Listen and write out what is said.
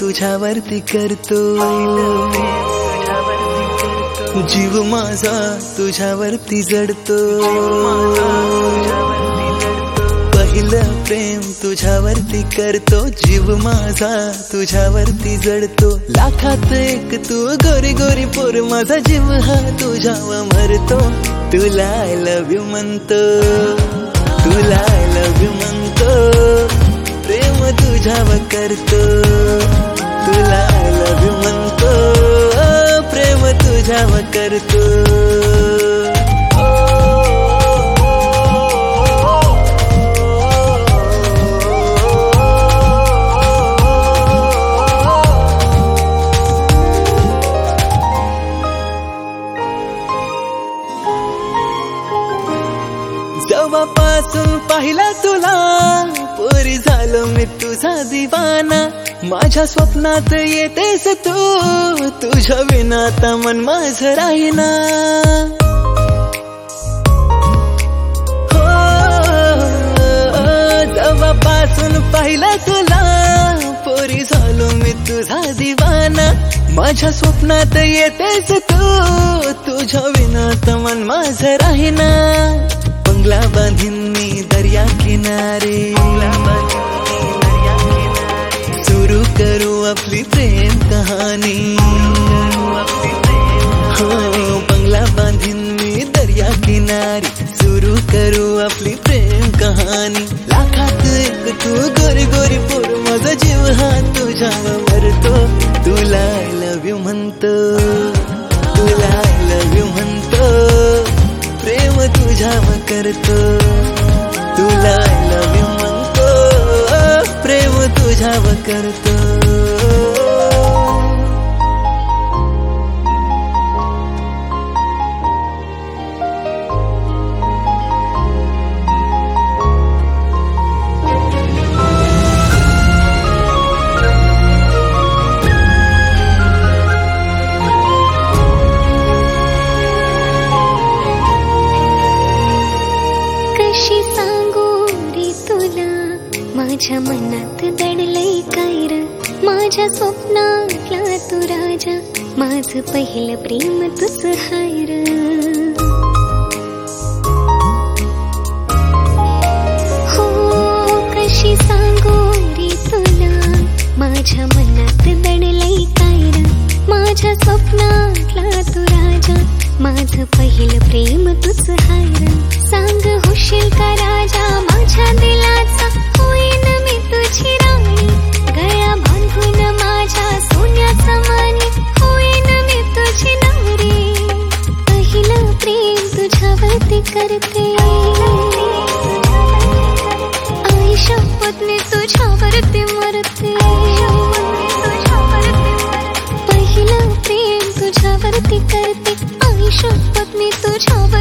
तुझ्यावरती करतो, जीव माझा तुझ्यावरती जडतो, पहिलं प्रेम तुझ्यावरती करतो, जीव माझा तुझ्यावरती जडतो, लाखात एक तू गोरी गोरी पोर, माझा जीव हा तुझ्यावर मरतो, तुला आय लव्ह यू म्हणतो, तुला आय लव्ह यू म्हणतो, प्रेम तुझ्यावर करतो, तुला आय लव्ह यू म्हणतो, प्रेम तुझ्यावर करतो. जेव्हापासून पाहिला तुला पोरी झालो मी तुझा दिवाना, माझ्या स्वप्नात येतेस तू, तुझ्या विना आता मन माझं राहीना, जेव्हापासून पाहिला तुला पोरी झालो मी तुझा दिवाना, माझ्या स्वप्नात येतेस तू, तुझ्या विना आता मन माझं राहीना, बंगला बांधीन मी दर्या किनारे, सुरू करू आपली प्रेम कहाणी, हो बंगला बांधीन मी दर्या किनारी, सुरू करू आपली प्रेम कहाणी, लाखात एक तू गोरी गोरी पोर, माझा जीव हा तुझ्यावर मरतो, तुला आय लव्ह यू म्हणतो, तुला आय लव्ह यू म्हणतो, प्रेम तुझ्यावर करतो, तुला आय लव्ह यू म्हणतो, प्रेम तुझ्यावर करतो. माझ्या मनात दडलंय काय र, माझ्या स्वप्नातला तू राजा, माझं पहिलं प्रेम तुझ हाय र, हो कशी सांगू रे तुला, माझ्या मनात दडलंय काय र, माझ्या स्वप्नातला तू राजा, माझं पहिलं प्रेम तुझ हाय र, सांग होशील का राजा माझ्या दिलाचा, होईन मी तुझी राणी, गळ्या बांधून माझ्या सोन्याचा मानी, होईन मी तुझी नवरी, पहिलं प्रेम तुझ्यावरती करते, आई शपथ मी तुझ्यावरती मरते, पहिलं प्रेम तुझ्यावरती करते, आई शपथ मी तुझ्यावर